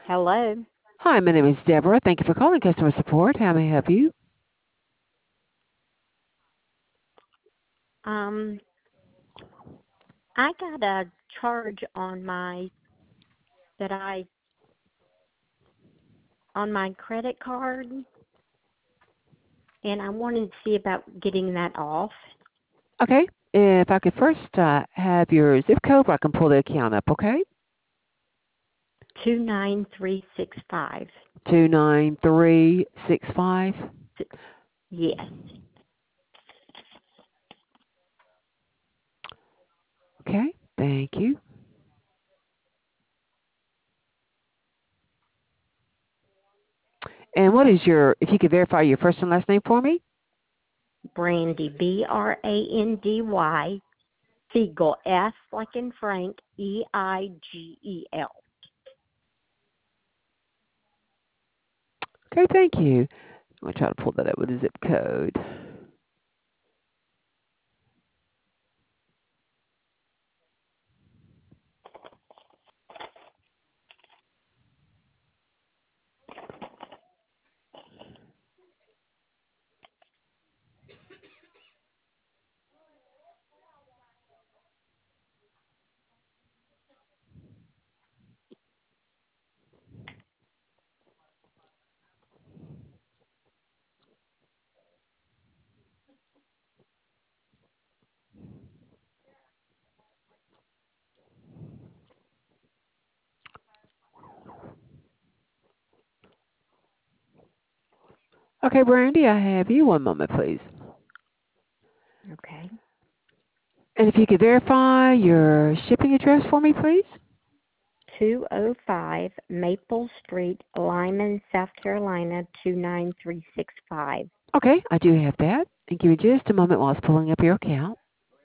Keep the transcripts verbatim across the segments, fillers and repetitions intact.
Hello. Hi, my name is Deborah. Thank you for calling customer support. How may I help you? Um, I got a charge on my that I on my credit card, and I wanted to see about getting that off. Okay. If I could first uh, have your zip code, I can pull the account up, okay? Two nine three six five. two nine three six five. Yes. Okay. Thank you. And what is your, if you could verify your first and last name for me? Brandy, B R A N D Y, Siegel, S like in Frank, E I G E L. Okay, thank you. I'm going to try to pull that up with the zip code. Okay, Brandy, I have you. One moment, please. Okay. And if you could verify your shipping address for me, please? two oh five Maple Street, Lyman, South Carolina, two nine three six five. Okay, I do have that. And give me just a moment while I was pulling up your account.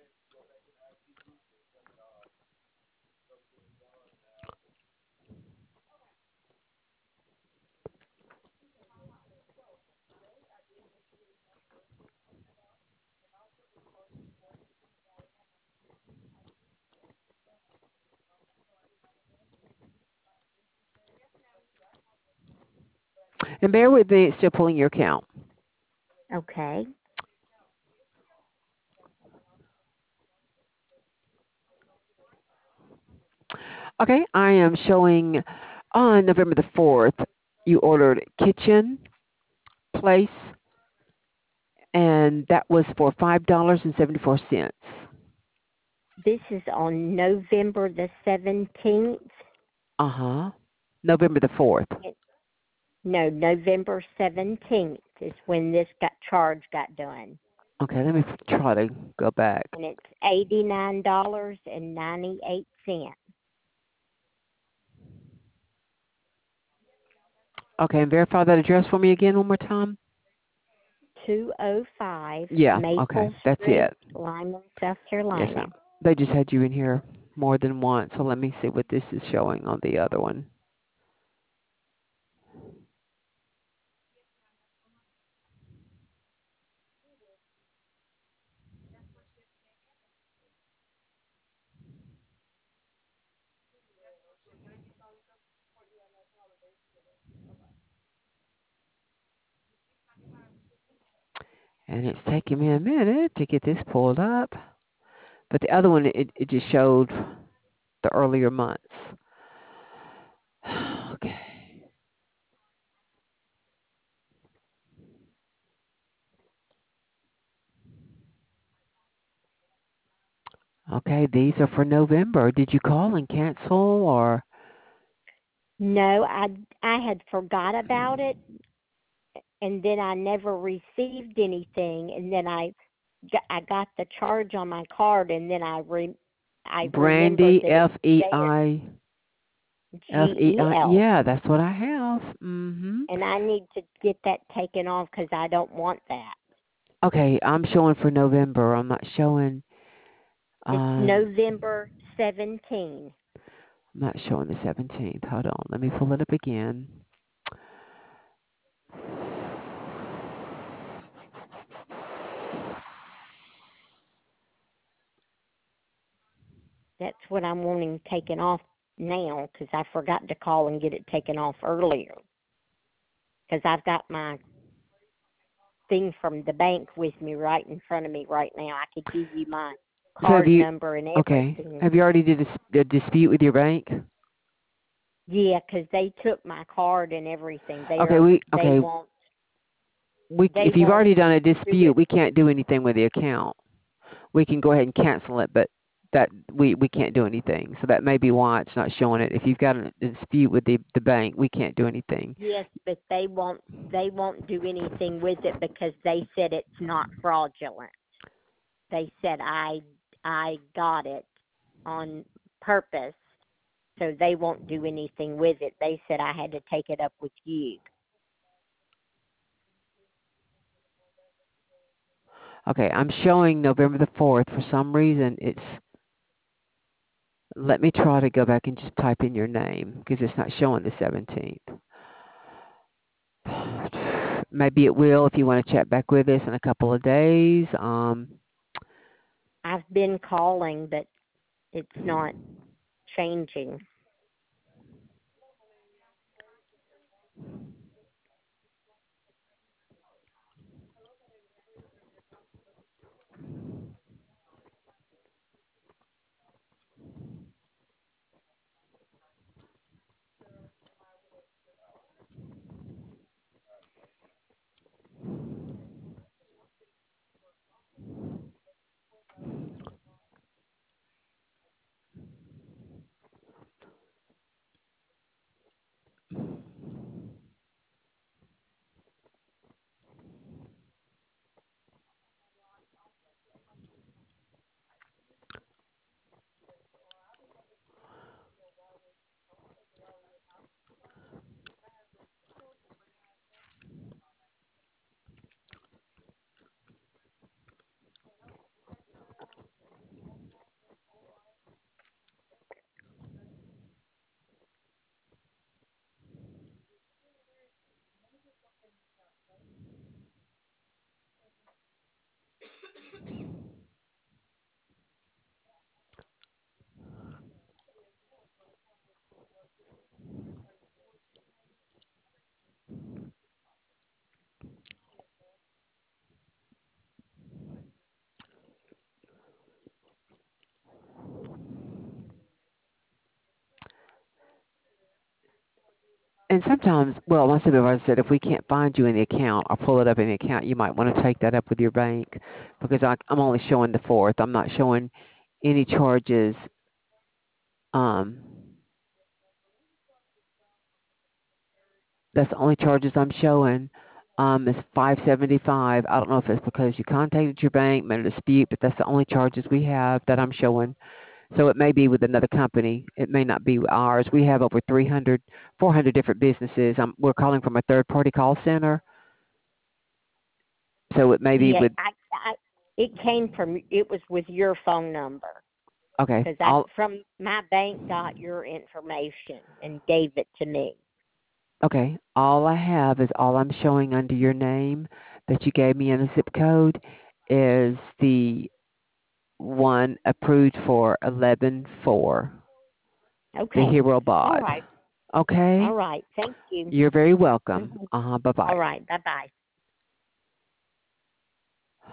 And bear with me, it's still pulling your account. Okay. Okay, I am showing on November the fourth, you ordered kitchen place, and that was for five dollars and seventy-four cents. This is on November the seventeenth. Uh huh. November the fourth. No, November seventeenth is when this got charge got done. Okay, let me try to go back. And it's eighty-nine dollars and ninety-eight cents. Okay, and verify that address for me again one more time. two oh five Yeah, okay, Maple that's Street, it. Lyman, South Yes, ma'am. Carolina. They just had you in here more than once, so let me see what this is showing on the other one. And it's taking me a minute to get this pulled up. But the other one, it, it just showed the earlier months. Okay. Okay, these are for November. Did you call and cancel or? No, I I had forgot about it, and then I never received anything, and then I I got the charge on my card, and then I re, I remembered Brandy, that it F E was I, F G E E I. L. Yeah, that's what I have. Mm-hmm. And I need to get that taken off because I don't want that. Okay, I'm showing for November. I'm not showing, It's um, November seventeenth. I'm not showing the seventeenth. Hold on. Let me pull it up again. That's what I'm wanting taken off now because I forgot to call and get it taken off earlier. Because I've got my thing from the bank with me right in front of me right now. I could give you my So have card you, number and okay, everything. have you already did a, s- a dispute with your bank? Yeah, because they took my card and everything. They Okay, are. we, They okay, won't. we, They if you've won't already done a do dispute, it. we can't do anything with the account. We can go ahead and cancel it, but that we, we can't do anything. So that may be why it's not showing it. If you've got a dispute with the, the bank, we can't do anything. Yes, but they won't. They won't do anything with it because they said it's not fraudulent. They said I I got it on purpose, so they won't do anything with it. They said I had to take it up with you. Okay, I'm showing November the fourth. For some reason, it's, let me try to go back and just type in your name because it's not showing the seventeenth. Maybe it will if you want to chat back with us in a couple of days. Um, I've been calling, but it's not changing. and sometimes, well, my supervisor said if we can't find you in the account or pull it up in the account, you might want to take that up with your bank because I, I'm only showing the fourth. I'm not showing any charges. Um, that's the only charges I'm showing. Um, is five seventy-five. I don't know if it's because you contacted your bank, made a dispute, but that's the only charges we have that I'm showing. So it may be with another company. It may not be ours. We have over three hundred, four hundred different businesses. Um, we're calling from a third-party call center. So it may be Yeah, with, I, I it came from. It was with your phone number okay, because I all, from my bank got your information and gave it to me. okay, all I have is all I'm showing under your name that you gave me in the zip code is the one approved for eleven four, the Okay. Hero All Bod. right. All Okay? right. Thank you. You're very welcome. Mhm. Uh-huh, All bye-bye. right. Bye bye.